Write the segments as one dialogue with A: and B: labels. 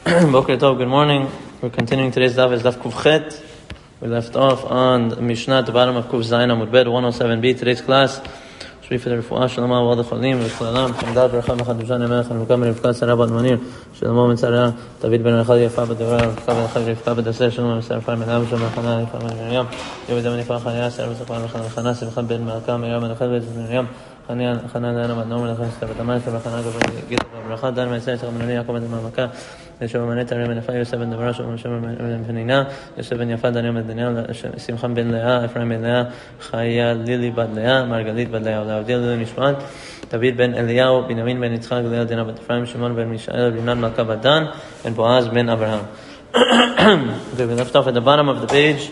A: Boker Tov, good morning. We're continuing today's daf is daf Kufchet. We left off on the Mishnah at the bottom of Kuf Zayin Amud Bet 107b. Today's class should be for the Refuah Shalama Wad Chalim V'Chalalam Hamdad Beracham Echad Dujan Emelech Hanukam Rivka Sarah Bat Manir Shalom Mitzara David Ben Echad Yafa B'Devra Rivka Ben Echad Rivka B'Daser Shalom Mitzara Far Melam Shalom Chana Yafa Ben Miriam Yehuda Ben Ifa Chaya Sarah B'Sachar B'Chana Chana Simcha Ben Malka Miriam Ben Echad Ben Miriam Chana Dana Bat Nomer Lechad Shtav B'Tamar Shtav Chana Gavod Gid B'Bracha Dan Mitzara Tzach Menani Yaakov Ben Malka Yosef Ben Neta Ben Efa Yosef Ben Devra Shalom Ben Penina Yosef Ben Yafa Daniel Ben Daniel Simcha Ben Leah Ephraim Ben Leah Chaya Lili Bat Leah Margalit Bat Leah Lavdil Lili Mishpat David ben Eliyahu, Binyamin ben Yitzchak, Leah Dina bat Ephraim, Shimon ben Mishael, Rinan Malka bat Dan, and Boaz ben Abraham. Okay, we left off at the bottom of the page,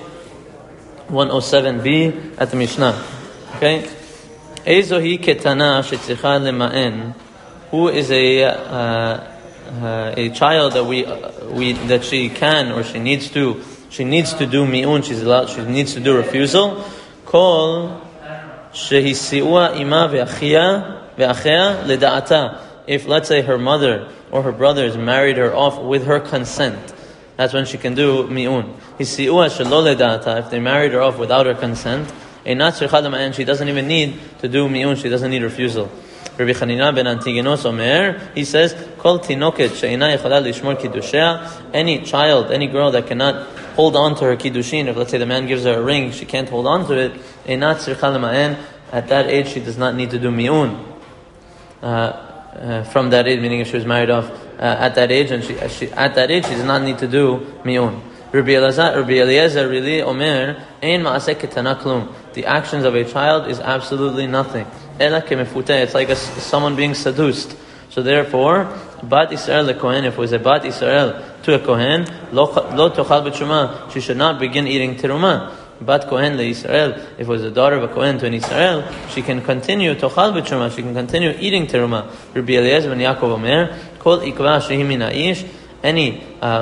A: 107b at the Mishnah. Okay, Ezohi ketana shetzricha lema'en. Who is a child that she can or she needs to do mi'un. She needs to do refusal. Kol shehisiua ima ve'achia. If, let's say, her mother or her brothers married her off with her consent, that's when she can do mi'un. If they married her off without her consent, she doesn't even need to do mi'un, she doesn't need refusal. Rabbi Chanina ben Antigenos Omer, he says, Kol tinoket she'ina yechala lishmor kiddushea, any child, any girl that cannot hold on to her kiddushin, if let's say the man gives her a ring, she can't hold on to it, at that age she does not need to do mi'un. From that age, meaning if she was married off at that age, and she at that age she does not need to do mi'un. Rabbi Eliezer really Omer ein ma'aseh ketana klum. The actions of a child is absolutely nothing. Ela kemefuteh. It's like someone being seduced. So therefore, bat Israel lekohen. If it was a bat Israel to a kohen, lo tochal b'tshuma. She should not begin eating teruma. Bat Kohen leIsrael, if it was the daughter of a Kohen to an Israel, she can continue tochal b'tshuma, she can continue eating teruma. Rabbi Eliezer ben Yaakov Omer, kol ikva shehi min ha'ish, any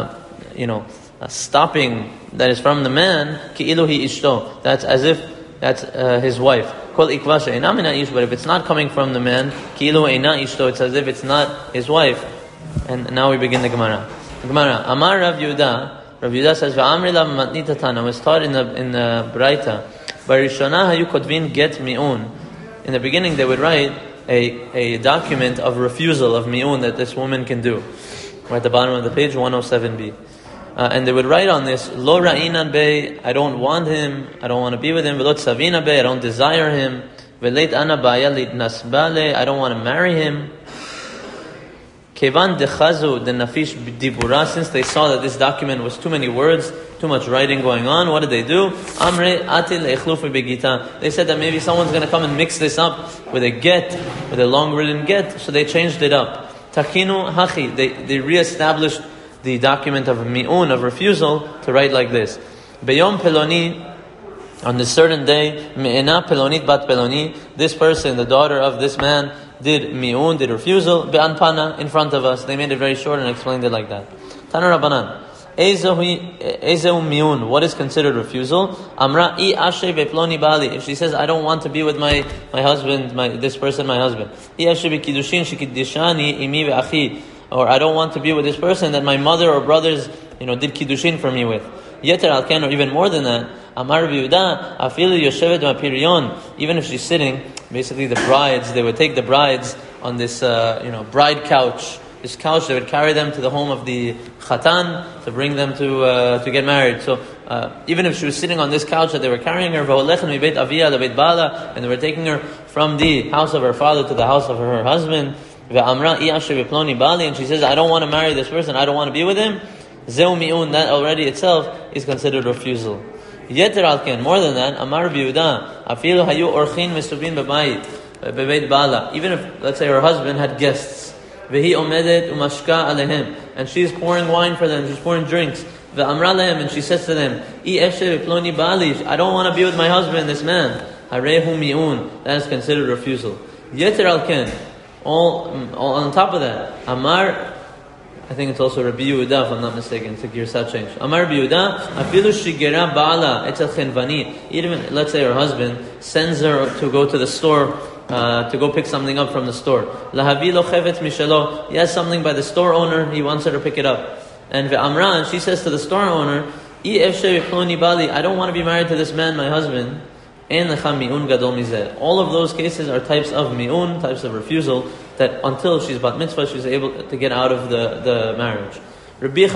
A: stopping that is from the man, ki'ilu hi ishto, that's as if that's his wife. Kol ikva she'ena min ha'ish, but if it's not coming from the man, ki'ilu eina ishto, it's as if it's not his wife. And now we begin the Gemara. Amar Rav Yehuda. Rav Yehuda says, "Va'amri la matnita tana." Was taught in the Braita. Barishona hayu kotvin get mi'un. In the beginning, they would write a document of refusal of mi'un that this woman can do. We're at the bottom of the page, 107b, and they would write on this, "Lo ra'inan be," I don't want him, I don't want to be with him. "V'lo tzavina be," I don't desire him. "V'leit ana baya litnasbale," I don't want to marry him. Kevan dechazu the nafish dibura, since they saw that this document was too many words, too much writing going on, what did they do? Amre atil echlufi begita. They said that maybe someone's going to come and mix this up with a get, with a long written get, so they changed it up. Takinu hachi, they re-established the document of mi'un, of refusal, to write like this. Beyom peloni, on this certain day, me'ena pelonit bat peloni, this person, the daughter of this man, did mi'un, did refusal, be'anpana, in front of us. They made it very short and explained it like that. Tana Rabbanan, Ezehu mi'un, what is considered refusal? Amra I ashe beploni bali. If she says, I don't want to be with my husband, this person, my husband. I ashe bekiddushin shekidishani imi ve'achi. Or I don't want to be with this person that my mother or brothers, did kiddushin for me with. Yeter al-ken, or even more than that. Amar Yehuda, afilu yoshevet ma'piriyon. Even if she's sitting, basically the brides, they would take the brides on this, bride couch. This couch, they would carry them to the home of the chatan to bring them to get married. So even if she was sitting on this couch that they were carrying her, and they were taking her from the house of her father to the house of her husband, and she says, I don't want to marry this person, I don't want to be with him. Zeu mi'un, that already itself is considered refusal. Yeter alken, more than that, Amar Yehuda, afilu hayu orchin mesubin bebeit bala. Even if, let's say, her husband had guests, vehi omedet umashka alehem, and she's pouring wine for them, she's pouring drinks, ve'amra lehem, and she says to them, I eshe beploni bali, I don't want to be with my husband, this man. Harehu mi'un, that is considered refusal. Yeter alken, all on top of that, Amar, I think it's also Rabbi Yehuda, if I'm not mistaken. It's a girsat change. Amar Rabbi Yehuda, afilu shigera ba'ala etzel chenvani. Even, let's say her husband sends her to go to the store, to go pick something up from the store. Lahavi lo chevetz mishelo. He has something by the store owner, he wants her to pick it up. And ve'amra, and she says to the store owner, I don't want to be married to this man, my husband. All of those cases are types of mi'un, types of refusal, that until she's bat mitzvah, she's able to get out of the marriage. We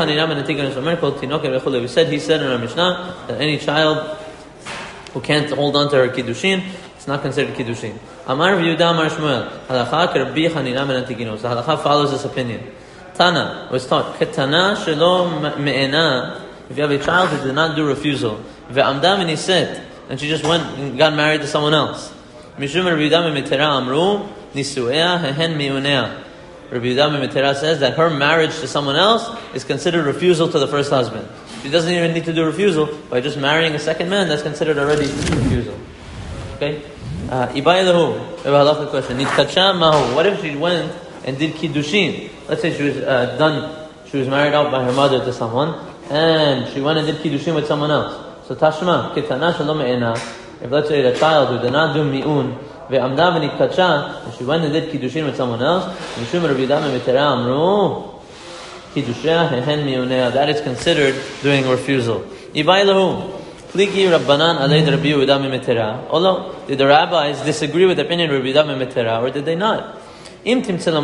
A: said in our Mishnah that any child who can't hold on to her kiddushin, it's not considered kiddushin. Amar Yehuda Amar Shmuel, halacha Rabbi Chanina ben Antigino. So halacha follows this opinion. Tana was taught, ketana shelo me'ena. If you have a child who did not do refusal, ve'amda v'niset, and she just went and got married to someone else. Mishum Rabbi Yehuda ben Mitera amru nisuea hehen mi'unea. Rabbi Yehuda ben Mitera says that her marriage to someone else is considered refusal to the first husband. She doesn't even need to do refusal. By just marrying a second man, that's considered already refusal. Okay? Ibai lahu. We have a halacha question. Nitkacha mahu. What if she went and did kiddushin? Let's say she was married out by her mother to someone, and she went and did kiddushin with someone else. So tashma, kitana shalom me'ena. If let's say the child who did not do mi'un, ve'amda v'nitkacha, and she went and did kiddushin with someone else, mishum Rabbi Yehuda ben Mitera amru, that is considered doing refusal. Ibai lahu. Pligi Rabbanan alei Rabbi Yehuda ben Mitera. Although, did the rabbis disagree with the opinion of Rabbi Yehuda ben Mitera, or did they not? If you think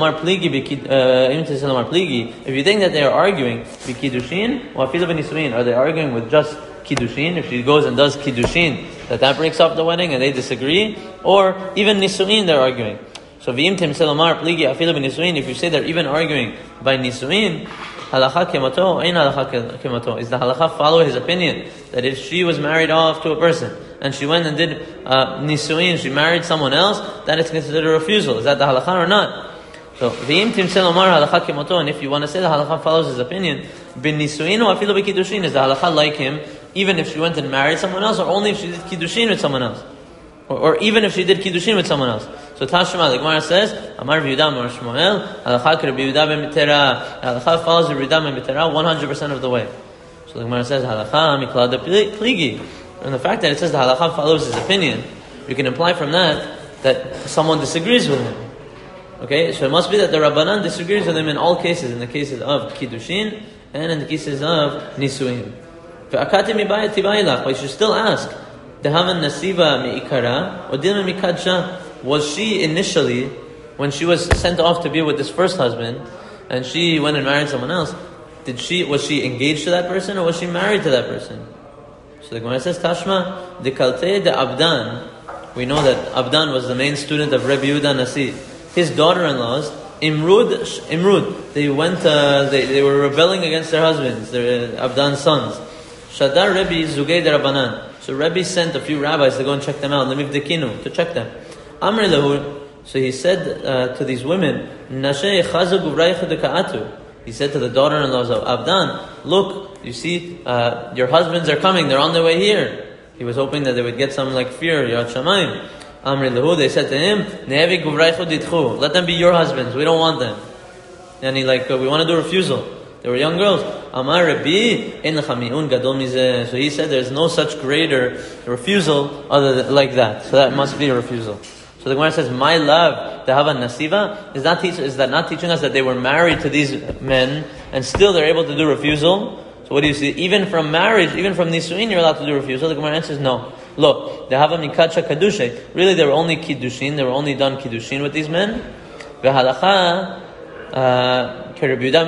A: that they are arguing b'kiddushin, are they arguing with just kiddushin? If she goes and does kiddushin, that breaks up the wedding, and they disagree, or even nisuin they're arguing. So if you say they're even arguing by nisuin, halacha kemato, ain halacha kemato. Is the halacha follow his opinion that if she was married off to a person and she went and did nisuin, she married someone else, that is considered a refusal? Is that the halacha or not? So v'im timsel omar halacha kemato, and if you want to say the halacha follows his opinion, bin nisuin or afilu b'kiddushin, is the halacha like him even if she went and married someone else, or only if she did kiddushin with someone else? Or even if she did kiddushin with someone else. So Tashma, the Gemara says, Amar Yehuda Amar Shmuel, halacha Rabbi Yehuda ben Mitera. Halacha follows Rabbi Yehuda ben Mitera 100% of the way. So the Gemara says, halacha miklad pligi. And the fact that it says the halacha follows his opinion, you can imply from that someone disagrees with him. Okay, so it must be that the Rabbanan disagrees with him in all cases, in the cases of kiddushin and in the cases of nisuin. But you should still ask, was she initially, when she was sent off to be with this first husband, and she went and married someone else, was she engaged to that person, or was she married to that person? So the Gemara says, Tashma, de kalte de Abdan. We know that Abdan was the main student of Rabbi Yehuda Nasi. His daughter-in-laws, Imrud, they went, they were rebelling against their husbands, their Abdan's sons. Shadar Rebbe Zugay de Rabbanan. So Rebbe sent a few rabbis to go and check them out, to check them. Amr lahu. So he said to these women, he said to the daughter-in-laws of Abdan, look, you see, your husbands are coming, they're on their way here. He was hoping that they would get some fear, Yad Shamayim. Amr lahu, they said to him, let them be your husbands, we don't want them. And we want to do refusal. They were young girls. Amar Rabbi, so he said there's no such greater refusal other than like that. So that must be a refusal. So the Gemara says, my love, the Hava Nasiva, is that not teaching us that they were married to these men and still they're able to do refusal? So what do you see? Even from marriage, even from Nisuin, you're allowed to do refusal. The Gemara answers, no. Look, the Hava Mikacha Kadushe. Really, they were only Kiddushin. They were only done Kiddushin with these men. V'halacha, and really the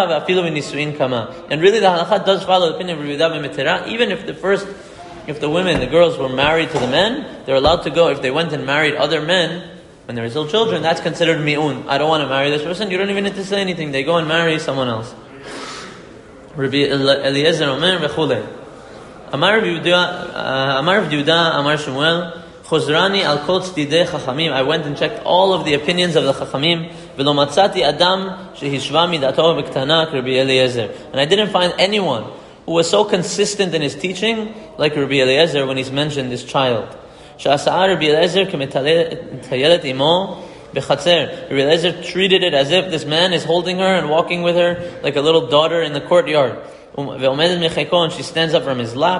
A: halacha does follow the opinion of Rabbi Yehuda ben Mitera. Even if the girls were married to the men, they're allowed to go. If they went and married other men when they were still children, that's considered mi'un. I don't want to marry this person. You don't even need to say anything. They go and marry someone else. Rabbi Eliezer Omer v'chulei. Amar Rabbi Yehuda, Amar Shmuel. Chozrani al kol tzidei chachamim. I went and checked all of the opinions of the chachamim. V'lo matzati adam shehishva midato v'ktana Rabbi Eliezer. And I didn't find anyone who was so consistent in his teaching like Rabbi Eliezer when he's mentioned this child. Sha'asa'ah Rabbi Eliezer k'metayelet imo b'chatzer. Rabbi Eliezer treated it as if this man is holding her and walking with her like a little daughter in the courtyard. Ve'omedet mecheko, and she stands up from his lap.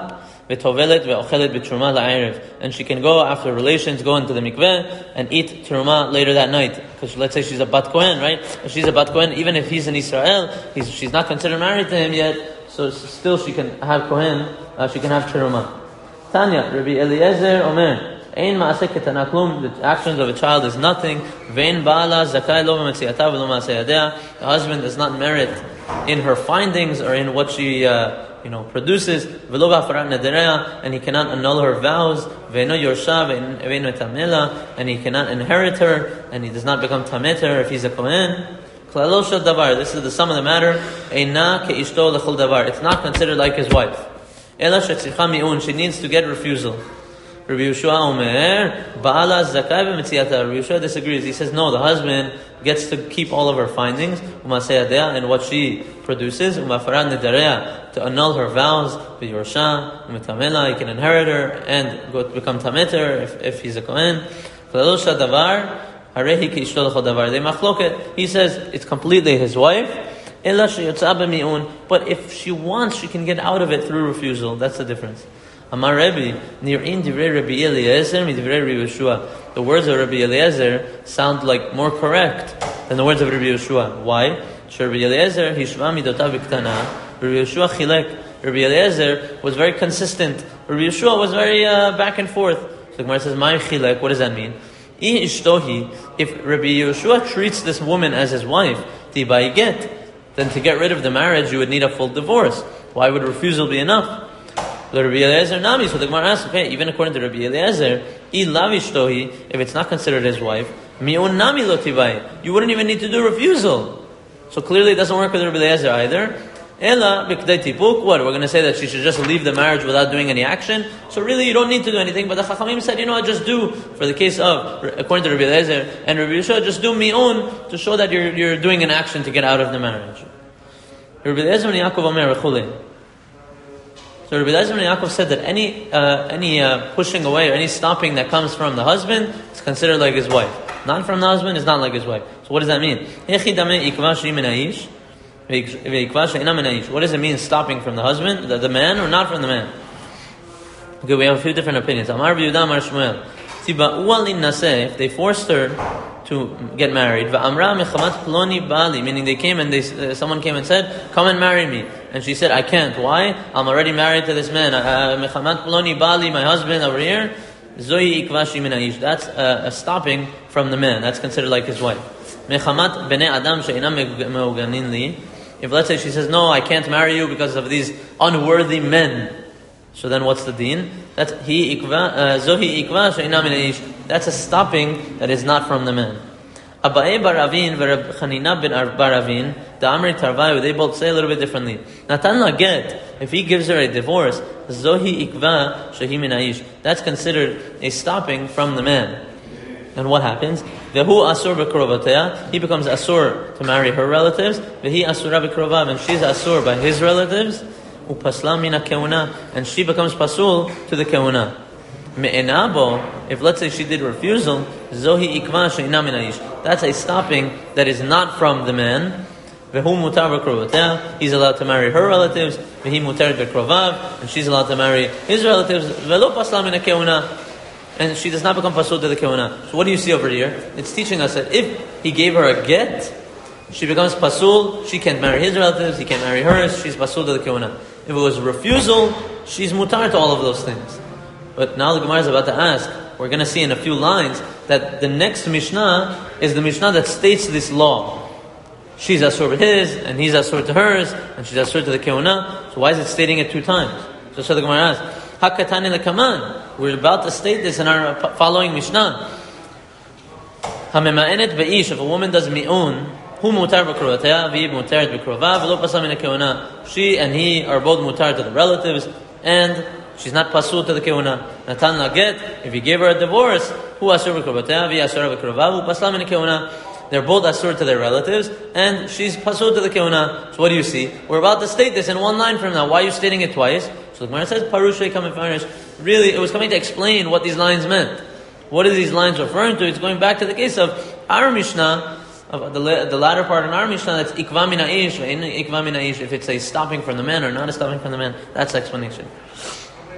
A: v'tovelet ve'ochelet b'truma la'erev. And she can go after relations, go into the mikveh, and eat truma later that night. Because let's say she's a bat kohen, right? If she's a bat kohen, even if he's in Israel, she's not considered married to him yet, so still she can have kohen, she can have truma. Tanya, Rabbi Eliezer Omer, Ein ma'aseh ketana klum, the actions of a child is nothing. Vein ba'ala zakai lo b'metziata v'lo ma'aseh yadea. The husband does not merit in her findings or in what she produces. V'lo b'afarat nederea, and he cannot annul her vows. Ve'no yorsha ve'no tamela, and he cannot inherit her, and he does not become tameter if he's a kohen. Klalo shel davar, this is the sum of the matter. Eina ke'ishto l'chol davar. It's not considered like his wife. Ela shetzricha mi'un, she needs to get refusal. Rabbi Yehoshua Omer, Ba'ala zakai b'metziata. Rabbi Yehoshua disagrees. He says, no, the husband gets to keep all of her findings, u'maseh yadea, and what she produces, u'mafarat nederea, to annul her vows, v'yorsha, u'metamela, he can inherit her, and go become tameter if he's a kohen. Klalo shel davar, harehi ke'ishto l'chol davar. They machloket. He says, it's completely his wife, ela sheyotza b'mi'un, but if she wants, she can get out of it through refusal. That's the difference. Amar Rebbe, Nir'in divrei Rabbi Eliezer mi divrei Rabbi Yehoshua. The words of Rabbi Eliezer sound like more correct than the words of Rabbi Yehoshua. Why? Rabbi Eliezer hishva midotav b'ktana. Rabbi Yehoshua chilek. Rabbi Eliezer was very consistent. Rabbi Yehoshua was very back and forth. So the Gemara says, "My chilek." What does that mean? If Rabbi Yehoshua treats this woman as his wife, tibai get, then to get rid of the marriage, you would need a full divorce. Why would refusal be enough? Rabbi Eliezer nami. So the Gemara asks, okay, even according to Rabbi Eliezer, if it's not considered his wife, mi'un nami lo tivai, you wouldn't even need to do refusal. So clearly it doesn't work with Rabbi Eliezer either. Ela b'kdei tipuk. What? We're going to say that she should just leave the marriage without doing any action. So really, you don't need to do anything. But the Chachamim said, I just do for the case of, according to Rabbi Eliezer and Rabbi Yehoshua, just do mi'un to show that you're doing an action to get out of the marriage. Rabbi Eliezer and Yaakov Omer rechulei. So Rabbi Eliezer and Yaakov said that any pushing away or any stopping that comes from the husband is considered like his wife. Not from the husband is not like his wife. So what does that mean? What does it mean stopping from the husband, the man, or not from the man? Okay, we have a few different opinions. Amar Yehuda Amar Shmuel. If they forced her to get married, meaning someone came and said, come and marry me. And she said, I can't. Why? I'm already married to this man. My husband over here. That's a stopping from the man. That's considered like his wife. If let's say she says, no, I can't marry you because of these unworthy men. So then what's the deen? That's a stopping that is not from the man. Abaye bar Avin and Chanina ben bar Avin, the Amri Tarvayu, they both say a little bit differently. Natan la get, if he gives her a divorce, zohi ikva shehi min haish. That's considered a stopping from the man. And what happens? Vehu asur b'krovateya, he becomes asur to marry her relatives. Vehi asura b'krovav, and she's asur by his relatives. Upasla mina keuna, and she becomes pasul to the keuna. Me'enabo, if let's say she did refusal, zohi ikva she'ina min haish. That's a stopping that is not from the man. Vehu mutar b'krovateya, he's allowed to marry her relatives. Vehi mutar b'krovav, and she's allowed to marry his relatives. Velo pasla mina keuna, and she does not become pasul to the keuna. So what do you see over here? It's teaching us that if he gave her a get, she becomes pasul, she can't marry his relatives, he can't marry hers, she's pasul to the keuna. If it was refusal, she's mutar to all of those things. But now the Gemara is about to ask, we're going to see in a few lines, that the next Mishnah is the Mishnah that states this law. She's asur to his, and he's asur to hers, and she's asur to the keuna. So why is it stating it 2 times? So the Gemara asks, Hakatani lekaman. We're about to state this in our following Mishnah. Hamema'enet be'ish, if a woman does mi'un, hu mutar b'krovateya, v'hi mutaret b'krovav, v'lo pasal min keuna. She and he are both mutar to the relatives, and she's not pasul to the keuna. Natan la get, if he gave her a divorce, hu asur b'krovateya, v'hi asur b'krovav, v'hu pasal min keuna. They're both asur to their relatives, and she's pasul to the keuna. So what do you see? We're about to state this in 1 line from now. Why are you stating it twice? So the Gemara says, Parushay come and finish. Really, it was coming to explain what these lines meant. What are these lines referring to? It's going back to the case of our Mishnah, of the latter part in our Mishnah, that's ikva min ha'ish, ikva min ha'ish, if it's a stopping from the man or not a stopping from the man. That's the explanation.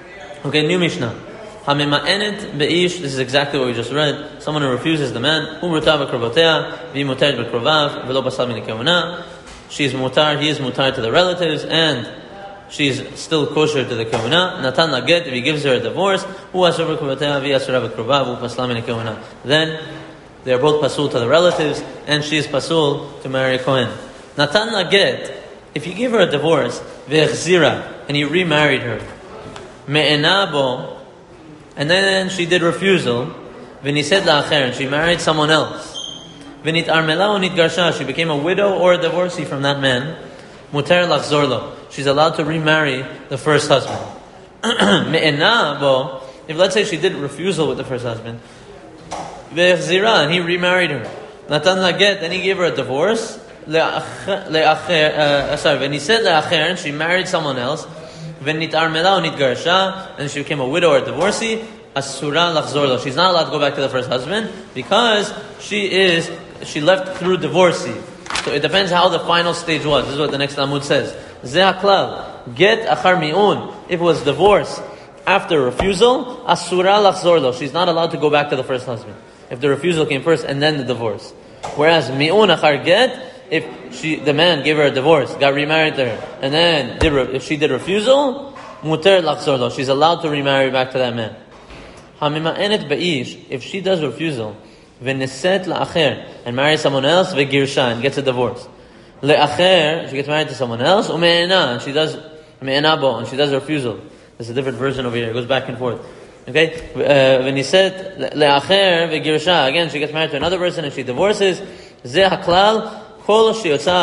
A: Okay, new Mishnah. Hamima'enet be'ish, this is exactly what we just read. Someone who refuses the man, umruta v'krovotea, v'imuteret v'krovav, v'lo basal min kehuna. She is mutar, he is mutar to the relatives, and she's still kosher to the kehuna. Natan la get, if he gives her a divorce, hu asur v'krovotea, v'asur v'krovav, hu pasla min kehuna. Then they are both pasul to the relatives, and she is pasul to marry a kohen. Natan la get, if you give her a divorce, v'echzira, and you remarried her, me'enabo, and then she did refusal, v'nised la'acher, and she married someone else, v'nit armela o nit garsha, she became a widow or a divorcee from that man, muter lachzor lo, she's allowed to remarry the first husband. Me'enabo, if let's say she did refusal with the first husband, v'echzira, and he remarried her, natan la get, then he gave her a divorce, v'nised la'acher, and she married someone else, and she became a widow or a divorcee, asura lachzor lo. She's not allowed to go back to the first husband because she left through divorcee. So it depends how the final stage was. This is what the next Amud says. Zeh haklal, get achar mi'un. If it was divorce after refusal, asura lachzor lo. She's not allowed to go back to the first husband. If the refusal came first and then the divorce. Whereas mi'un achar get, if the man gave her a divorce, got remarried to her, and then if she did refusal, muter lachzor lo, she's allowed to remarry back to that man. Hamima'enet be'ish, if she does refusal, v'neset la'acher, and marries someone else, v'girsha, and gets a divorce. Le'acher, she gets married to someone else, u'me'ena, and she does me'enabo, and she does refusal. There's a different version over here, it goes back and forth. Okay? V'neset le'acher, v'girsha, again, she gets married to another person, and she divorces. Zeh haklal, if she leaves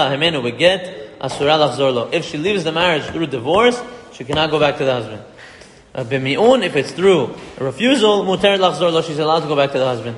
A: the marriage through divorce, she cannot go back to the husband. If it's through a refusal, she's allowed to go back to the husband.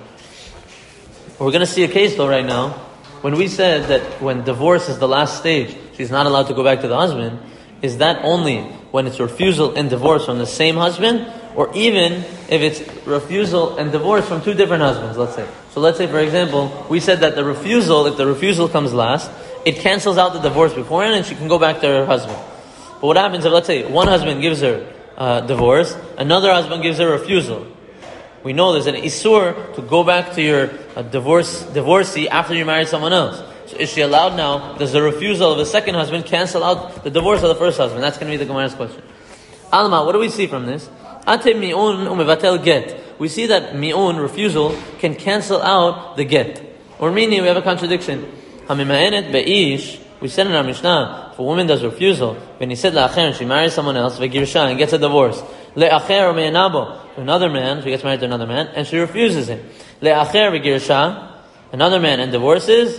A: We're going to see a case though right now. When we said that when divorce is the last stage, she's not allowed to go back to the husband, is that only when it's refusal and divorce from the same husband, or even if it's refusal and divorce from two different husbands, let's say. So let's say, for example, we said that the refusal, if the refusal comes last, it cancels out the divorce beforehand and she can go back to her husband. But what happens if, let's say, one husband gives her divorce, another husband gives her refusal? We know there's an isur to go back to your divorcee after you married someone else. So is she allowed now? Does the refusal of the second husband cancel out the divorce of the first husband? That's going to be the Gemara's question. Alma, what do we see from this? Ate mi'un umevatel get. We see that mi'un, refusal, can cancel out the get. Or meaning we have a contradiction. Hamima'enet be'ish, we said in our Mishnah, if a woman does refusal, when he said la'acher, and she marries someone else, ve'girsha, and gets a divorce. Le'acher or me'enabo, another man, she gets married to another man, and she refuses him. Le'acher ve'girsha, another man, and divorces.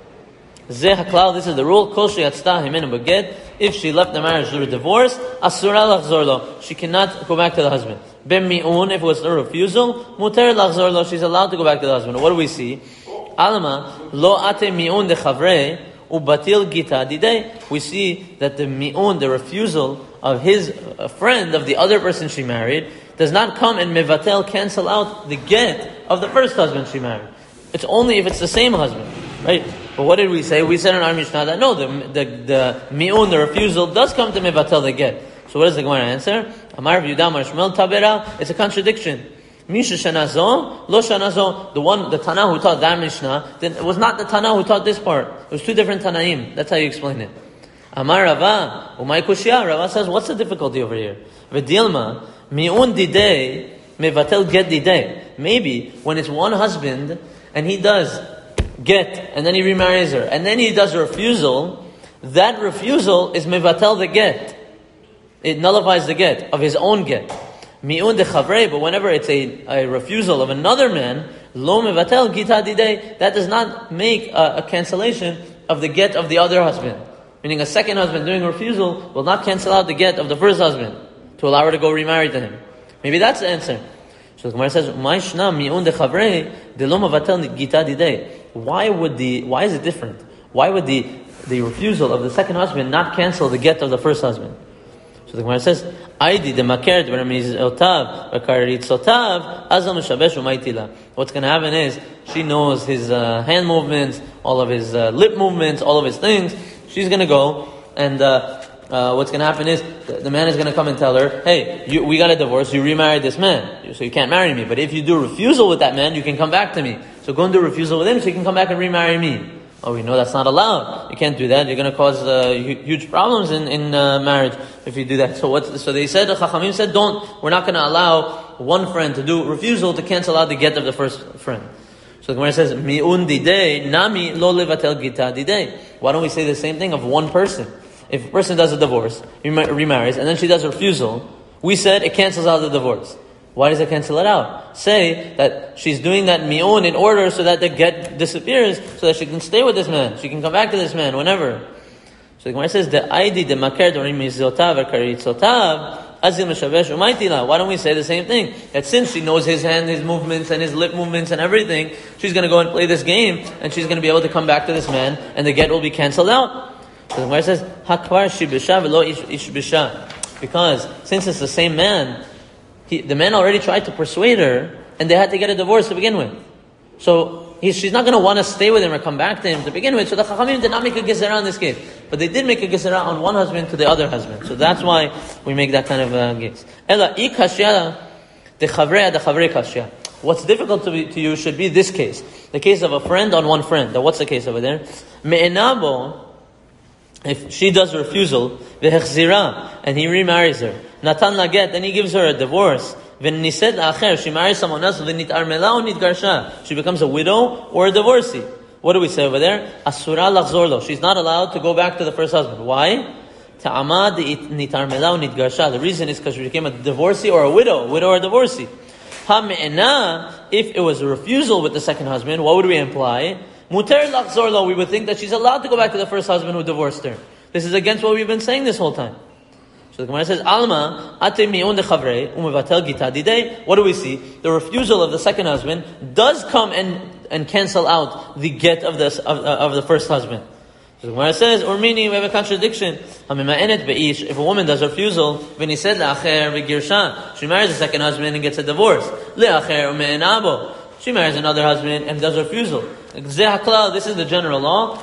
A: Zeh haklal, this is the rule, kol sheyatzta himenu beget. If she left the marriage through divorce, asura lachzor lo, she cannot go back to the husband. Ben mi'un, if it was a refusal, muter lachzor lo, she's allowed to go back to the husband. What do we see? Alma, lo ate mi'un de chavrei, ubatil gita didei. We see that the mi'un, the refusal of his friend, of the other person she married, does not come and mevatel, cancel out the get of the first husband she married. It's only if it's the same husband, right? But what did we say? We said in our Mishnah that no, the mi'un, the refusal, does come to mevatel the get. So what does the Gemara answer? Amar v'yudam Shmuel tabera. It's a contradiction. Misha shanazo, lo shanazo. The Tana who taught that Mishnah, it was not the Tana who taught this part. It was two different Tanaim. That's how you explain it. Amar Rava, umay kushya. Rava says, what's the difficulty over here? V'dilma, mi'un didei, mevatel get didei. Maybe when it's one husband and he does get, and then he remarries her, and then he does a refusal, that refusal is mevatel the get. It nullifies the get of his own get. Mi'un de chavrei, but whenever it's a refusal of another man, lo mevatel gita didei, that does not make a cancellation of the get of the other husband. Meaning a second husband doing a refusal will not cancel out the get of the first husband to allow her to go remarry to him. Maybe that's the answer. So the Gemara says, "Ma'ishna mi'un de chavrei de lo mevatel gita didei." Why is it different? Why would the refusal of the second husband not cancel the get of the first husband? So the Gemara says, "Aidi de makert v'ramizotav v'karitzotav azam shabesh u'maitila." What's going to happen is she knows his hand movements, all of his lip movements, all of his things. She's going to go and what's going to happen is the man is going to come and tell her, hey, we got a divorce, you remarried this man, so you can't marry me. But if you do refusal with that man, you can come back to me. So go and do refusal with him so you can come back and remarry me. Oh, we know that's not allowed. You can't do that. You're going to cause huge problems in marriage if you do that. So they said, the Chachamim said, we're not going to allow one friend to do refusal to cancel out the get of the first friend. So the Gemara says, mi'un didei, nami lo levatel gita didei. Why don't we say the same thing of one person? If a person does a divorce, remarries, and then she does a refusal, we said it cancels out the divorce. Why does it cancel it out? Say that she's doing that mi'un in order so that the get disappears, so that she can stay with this man. She can come back to this man whenever. So the Gemara says, the aidi de maker dorim mizotav karitzotav azil meshavesh umaytila. Why don't we say the same thing? That since she knows his hand, his movements, and his lip movements and everything, she's going to go and play this game, and she's going to be able to come back to this man, and the get will be cancelled out. So the Gemara says, hakvar shibisha velo ish bisha. Because since it's the same man, the man already tried to persuade her, and they had to get a divorce to begin with. So she's not going to want to stay with him or come back to him to begin with. So the Chachamim did not make a gezerah in this case. But they did make a gezerah on one husband to the other husband. So that's why we make that kind of case. Ela I kashya de chavrei kashya. What's difficult to you should be this case. The case of a friend on one friend. Now what's the case over there? Me'enabo, if she does a refusal, v'hechzira, and he remarries her, natan laget, then he gives her a divorce, v'nised la'acher, she marries someone else, v'nit'armela or nitgarsha, she becomes a widow or a divorcee. What do we say over there? Asura lachzor lo, she's not allowed to go back to the first husband. Why? Ta'amad nit'armela or nitgarsha. The reason is because she became a divorcee or a widow or a divorcee. Ha-me'ena, if it was a refusal with the second husband, what would we imply? Muter lachzor lo, we would think that she's allowed to go back to the first husband who divorced her. This is against what we've been saying this whole time. So the Gemara says, Alma, ate mi'un de chavrei, umevatel gita didei. What do we see? The refusal of the second husband does come and cancel out the get of the first husband. So the Gemara says, or meaning we have a contradiction. If a woman does a refusal, v'nised la'acher v'girsha, she marries a second husband and gets a divorce. Le'acher u'me'enabo, she marries another husband and does a refusal. This is the general law.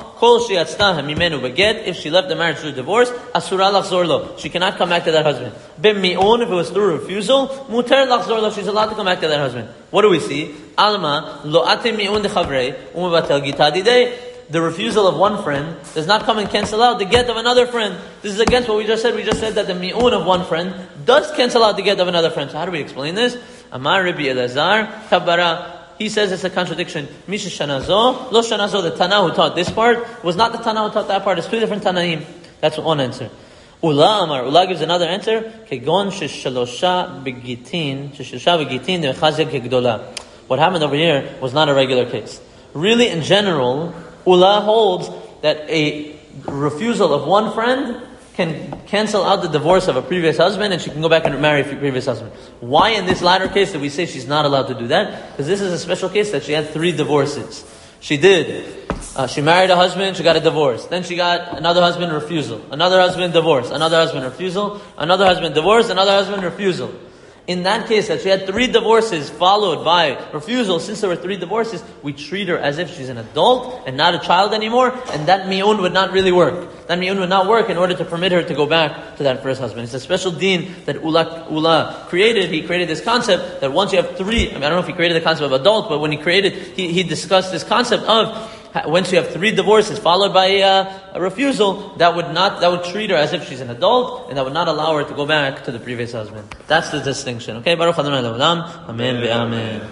A: If she left the marriage through divorce, asura lachzor lo, she cannot come back to that husband. B'mi'un, if it was through refusal, muter lachzor lo, she's allowed to come back to that husband. What do we see? Alma lo ate mi'un de chavrei umevatel gita didei. The refusal of one friend does not come and cancel out the get of another friend. This is against what we just said. We just said that the mi'un of one friend does cancel out the get of another friend. So how do we explain this? Amar Rabbi Elazar Tabara. He says it's a contradiction. Misha shanazo, lo shanazo. The Tana who taught this part was not the Tana who taught that part. It's two different Tanaim. That's one answer. Ula Amar. Ula gives another answer. Kegon sheshalosha begitin, sheshalosha begitin dechazia kegdola. What happened over here was not a regular case. Really, in general, Ula holds that a refusal of one friend can cancel out the divorce of a previous husband and she can go back and marry a previous husband. Why in this latter case did we say she's not allowed to do that? Because this is a special case that she had 3 divorces. She married a husband, she got a divorce. Then she got another husband, refusal. Another husband, divorce. Another husband, refusal. Another husband, divorce. Another husband, refusal. In that case, that she had 3 divorces followed by refusal, since there were 3 divorces, we treat her as if she's an adult and not a child anymore, and that mi'un would not really work. That mi'un would not work in order to permit her to go back to that first husband. It's a special deen that Ula created. He created this concept that once you have 3, I don't know if he created the concept of adult, but when he discussed this concept of once you have 3 divorces followed by a refusal, that would treat her as if she's an adult, and that would not allow her to go back to the previous husband. That's the distinction. Okay, Baruch Adonai Le'olam. Amen ve'amen.